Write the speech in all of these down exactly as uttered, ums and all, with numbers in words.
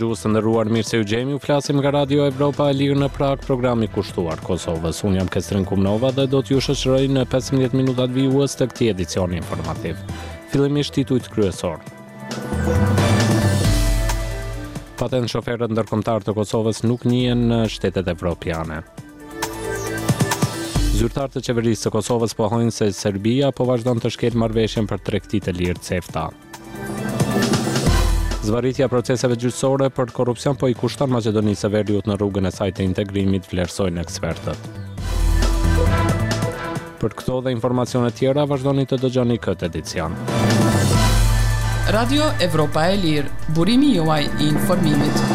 dëgjues të nderuar, mirë se u gjemi, u flasim nga Radio Evropa e Lirë në Prag, programi kushtuar Kosovës. Unë jam Kestrin Kumnova dhe do t'ju shoqëroj në pesëmbëdhjetë minutat vijues të këtij edicioni informativ. Fillimisht titujt kryesor. Patent shoferët ndërkombëtar të Kosovës nuk njihen në shtetet evropiane. Zyrtarët e qeverisë së Kosovës pohojnë se Serbia po vazhdon të shkel marrëveshjen për tregti të lirë CEFTA. Zvarritja proceseve gjyqësore për korrupsion po i kushton Maqedonisë së Veriut në rrugën e saj të integrimit, vlerësojnë ekspertët. Për këto dhe informacione tjera vazhdoni të dëgjoni këtë edicion. Radio Evropa e Lirë, burimi juaj i informimit.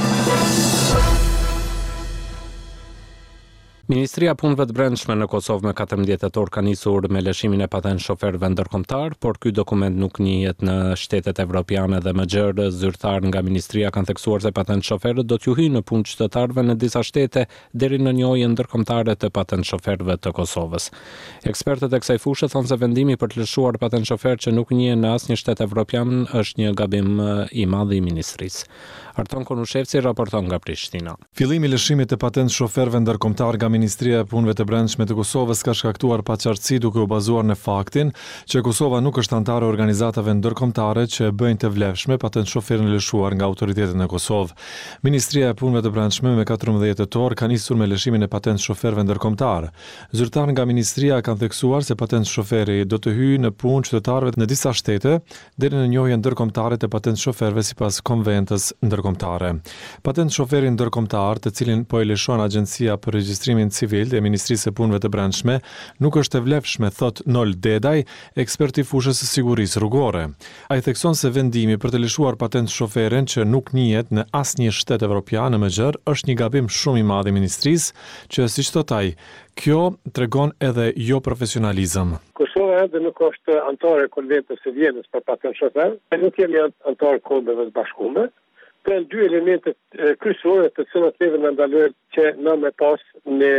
Ministria e Punëve të Brendshme në Kosovë me katërmbëdhjetë tetor ka nisur me lëshimin e patent shoferëve ndërkombëtar, por ky dokument nuk njihet në shtetet evropiane dhe më gjerë zyrtar nga ministria kanë theksuar se patent shoferët do t'ju hyjnë në punë qytetarëve në disa shtete deri në njojën ndërkombëtare të patent shoferëve të Kosovës. Ekspertët e kësaj fushë thonë se vendimi për të lëshuar patent shofer që nuk njihen në asnjë shtet evropian është një gabim i madh i ministrisë. Arton Konushevci raporton nga Prishtina. Fillimi i lëshimit të patent shoferëve ndërkombëtar nga Ministria e Punëve të Brendshme të Kosovës ka shkaktuar paqartësi duke u bazuar në faktin që Kosova nuk është antare e organizatave ndërkombëtare që bëjnë të vlefshme patent shoferin e lëshuar nga autoritetet në Kosovë. Ministria e Punëve të Brendshme me katërmbëdhjetë tetor ka nisur me lëshimin e patent shoferëve ndërkombëtar. Zyrtar nga ministria kanë theksuar se patent shoferi do të hyjë në punë qytetarëve në disa shtete deri në njojën ndërkombëtare të patent shoferëve sipas konventës ndërkombëtare. Patent shoferi ndërkombëtar, të cilin po e lëshon Agjencia për Regjistrimin Civil e Ministrisë së Punëve të Brendshme, nuk është e vlefshme, thot Nol Dedaj, ekspert i fushës së sigurisë rrugore. Ai thekson se vendimi për të lëshuar patent shoferin që nuk njihet në asnjë shtet evropian më gjerë është një gabim shumë i madh i ministrisë, që siç thot ai, kjo tregon edhe jo profesionalizëm. Kosova edhe nuk është antare e konventës së Vjenës për patent shofer, nuk jemi antar e Kombeve të Bashkuara. Për dy elementet kryesore të cilat neve na ndalojnë që na me pas në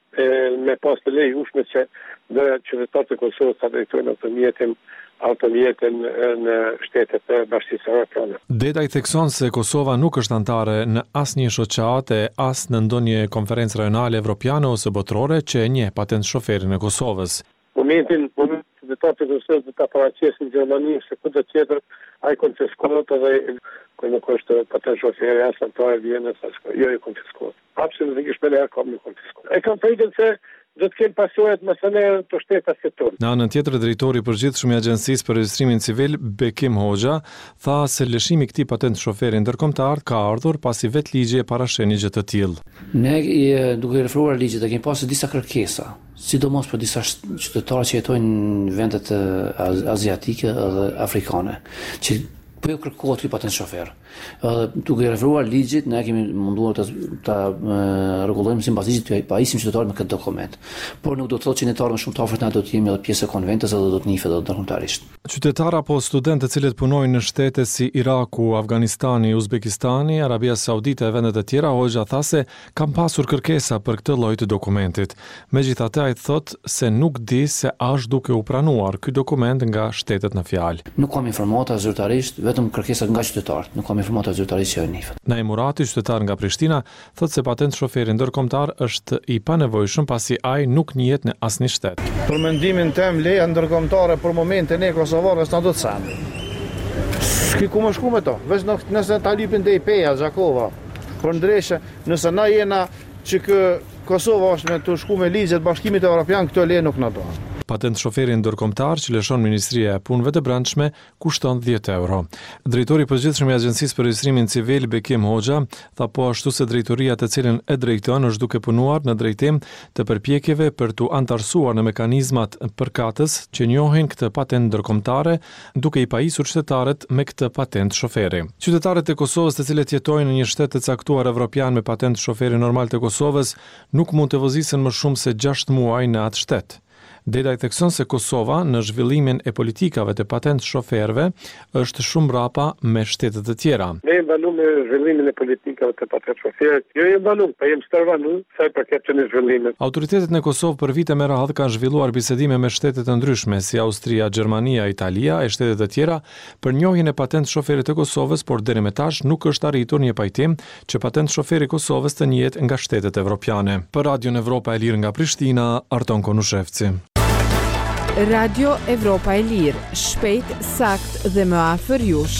me pas të lejueshme që në qytetarët e Kosovës ta drejtojnë automjetin automjetin në shtetet e Bashkisë Evropiane. Dedaj thekson se Kosova nuk është antare në asnjë shoqate, as në ndonjë konferencë rajonale evropiane ose botërore që e njeh patent shoferin e Kosovës. Momentin qytetarët e Kosovës do ta paraqesin në Gjermani se kudo tjetër ai konfiskohet edhe kur nuk është patent shoferi as antare Vjenës as jo e konfiskohet. Absolutisht me leja kam nuk konfiskohet. E kam frikën se do të kenë pasojat më së miri të shtetit të tonë. Në anën tjetër, drejtori i përgjithshëm i Agjencisë për Regjistrimin Civil, Bekim Hoxha, tha se lëshimi i këtij patent shoferi ndërkombëtar ka ardhur pasi vetë ligji e parashën një gjë të tillë. Ne duke referuar ligjit, kemi pasur disa kërkesa, sidomos për disa qytetarë që jetojnë në vendet aziatike dhe afrikane, që po ju kërkohet ky patent shofer. Edhe duke referuar ligjit, ne kemi munduar të ta rregullojmë sipas ligjit pa isim qytetarët me këtë dokument. Por nuk do të thotë që ne të ardhmë shumë të afërt na do të jemi edhe pjesë e konventës edhe do të njihet edhe ndërkombëtarisht. Qytetarë apo studentë të cilët punojnë në shtete si Iraku, Afganistani, Uzbekistani, Arabia Saudite e vendet e tjera, Hoxha tha se kanë pasur kërkesa për këtë lloj të dokumentit. Megjithatë ai thotë se nuk di se a është duke u pranuar ky dokument nga shtetet në fjalë. Nuk kam informata zyrtarisht, vetëm kërkesa nga qytetarët. Nuk kam informata zyrtarisht që njihet. Naim Murati, qytetar nga Prishtina, thotë se patent shoferi ndërkombëtar është i panevojshëm pasi ai nuk njihet në asnjë shtet. Për mendimin tim, leja ndërkombëtare për momentin e kosovarëve s'na do të sande. Ski ku më shku me to? Veç nëse ta lipin dhe i peja, Gjakova. Për ndryshe, nëse na jena që kë Kosova është me të shku me ligjet Bashkimit Evropian, këto leje nuk na do. Patent shoferi ndërkombëtar që lëshon Ministria e Punëve të Brendshme kushton dhjetë euro. Drejtori i përgjithshëm i Agjencisë për Regjistrimin Civil, Bekim Hoxha, tha po ashtu se drejtoria të cilën e drejton është duke punuar në drejtim të përpjekjeve për t'u antarësuar në mekanizmat përkatës që njohin këtë patent ndërkombëtare, duke i pajisur qytetarët me këtë patent shoferi. Qytetarët e Kosovës të cilët jetojnë në një shtet të caktuar evropian me patent shoferi normal të Kosovës nuk mund të vozisen më shumë se gjashtë muaj në atë shtet. Dedaj thekson se Kosova në zhvillimin e politikave të patent shoferëve është shumë mbrapa me shtetet e tjera. Ne jemi banuar me zhvillimin e politikave të patent shoferëve. Jo jemi banuar, po jemi starvanuar sa i përket të zhvillimit. Autoritetet në Kosovë për vite me radhë kanë zhvilluar bisedime me shtete të ndryshme si Austria, Gjermania, Italia e shtetet e tjera për njohjen e patent shoferit të Kosovës, por deri më tash nuk është arritur një pajtim që patent shoferi i Kosovës të njihet nga shtetet evropiane. Për Radion Evropa e Lirë nga Prishtina, Arton Konushevci. Radio Evropa e Lirë, shpejt, sakt dhe më afër jush.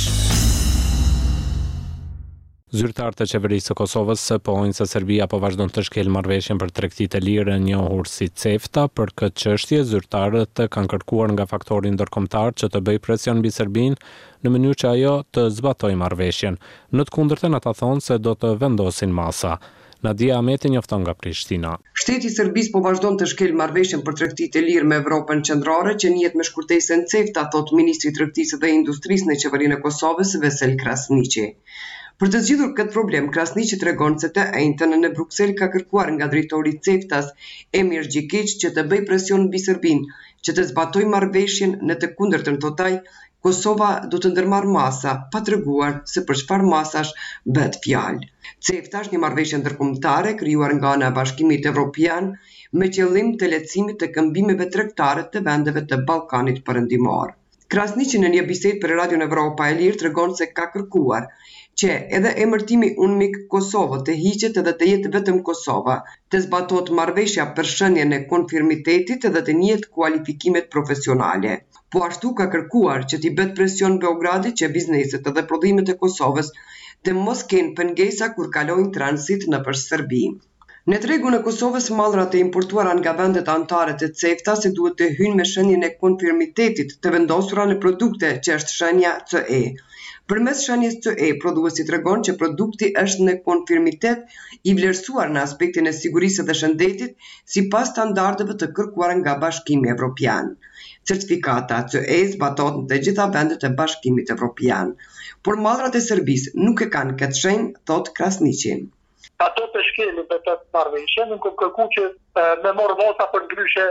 Zyrtarët e qeverisë së Kosovës pohojnë se Serbia po vazhdon të shkelë marrëveshjen për tregtitë e lirë e njohur si CEFTA. Për këtë çështje, zyrtarët kanë kërkuar nga faktori ndërkombëtar që të bëjë presion mbi Serbinë në mënyrë që ajo të zbatojë marrëveshjen. Në të kundërtën, ata thonë se do të vendosin masa. Nadia Ameti njofton nga Prishtina. Shteti i Serbisë po vazhdon të shkelë marrëveshjen për tregtitë e lirë me Evropën qendrore, që njihet me shkurtesën CEFTA, thot ministri i Tregtisë dhe Industrisë në qeverinë e Kosovës, Vesel Krasniqi. Për të zgjidhur këtë problem, Krasniqi tregon se të njëjtën në Bruksel ka kërkuar nga drejtori i CEFTA-s, Emir Gjikić, që të bëjë presion mbi Serbinë që të zbatojë marrëveshjen. Në të kundërtën, thot ai, Kosova do të ndërmarrë masa, pa treguar se për çfarë masash bëhet fjalë. CEFTA është një marrëveshje ndërkombëtare krijuar nga ana e Bashkimit Evropian me qëllim të lehtësimit të këmbimeve tregtare të vendeve të Ballkanit Perëndimor. Krasniqi në një bisedë për Radion Evropa e Lirë tregon se ka kërkuar që edhe emërtimi unmik Kosovë të hiqet edhe të jetë vetëm Kosova, të zbatohet marrëveshja për shënjen e konfirmitetit edhe të njihet kualifikimet profesionale. Po ashtu ka kërkuar që t'i bëhet presion Beogradit që bizneset edhe prodhimet e Kosovës të mos kenë pengesa kur kalojnë transit nëpër Serbi. Në tregun e Kosovës, mallrat e importuara nga vendet anëtare të CEFTA se duhet të hyjnë me shenjën e konfirmitetit të vendosura në produkte që është shenja C E. Përmes shenjës C E, prodhuesi tregon që produkti është në konfirmitet i vlerësuar në aspektin e sigurisë dhe shëndetit sipas standardeve të kërkuara nga Bashkimi Evropian. Certifikata C E zbatohet në të gjitha vendet e Bashkimit Evropian, por mallrat e Serbisë nuk e kanë këtë shenjë, thot Krasniqi. Ato të shkelin për të marrëveshjen, nuk kërku që me morë masa për ndryshe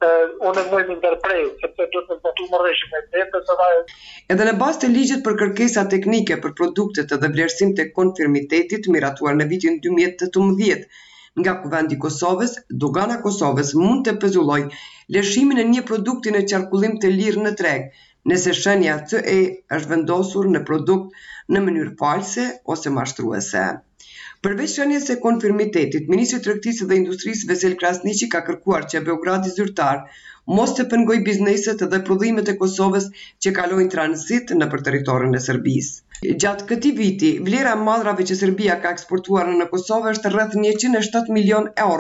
unë më më ndërprej, sepse do të të marrëveshjen me CEFTA të vaj. Edhe në bazë të ligjit për kërkesa teknike për produktet dhe vlerësim të konfirmitetit miratuar në vitin dy mijë e tetëmbëdhjetë nga Kuvendi i Kosovës, dogana e Kosovës mund të pezullojë lëshimin e një produkti në qarkullim të lirë në treg, nëse shenja C E është vendosur në produkt në mënyrë false ose mashtruese. Përveç shenjës së konfirmitetit, ministri i Tregtisë dhe Industrisë Vesel Krasniqi ka kërkuar që Beogradi zyrtar mos të pengojë bizneset dhe prodhimet e Kosovës që kalojnë tranzit nëpër territorin e Serbisë. Gjatë këtij viti, vlera e mallrave që Serbia ka eksportuar në Kosovë është rreth njëqind e shtatë milion euro.